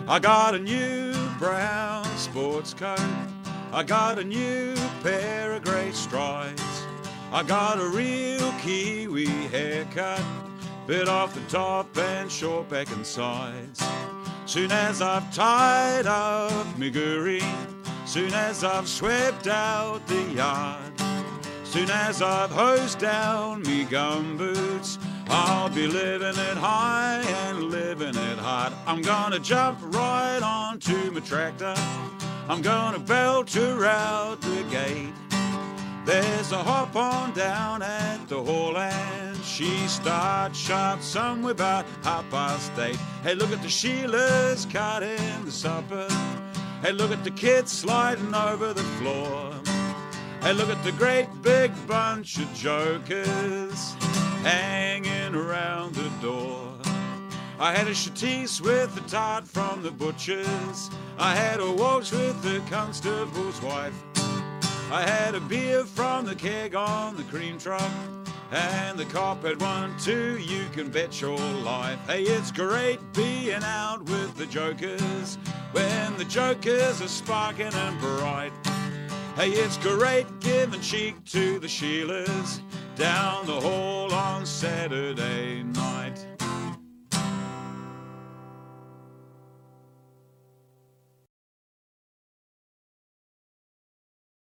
I got a new brown sports coat. I got a new pair of grey stripes. I got a real Kiwi haircut, bit off the top and short back and sides. Soon as I've tied up me goorie, soon as I've swept out the yard, soon as I've hosed down me gumboots, I'll be living it high and living it hard. I'm gonna jump right onto my tractor, I'm gonna belt her out the gate. There's a hop on down at the hall and she starts sharp somewhere about 8:30. Hey, look at the Sheilas cutting the supper. Hey, look at the kids sliding over the floor. Hey, look at the great big bunch of jokers hanging around the door. I had a chateau with a tart from the butcher's. I had a waltz with the constable's wife. I had a beer from the keg on the cream truck, and the cop had one too, you can bet your life. Hey, it's great being out with the jokers when the jokers are sparking and bright. Hey, it's great giving cheek to the Sheilas down the hall on Saturday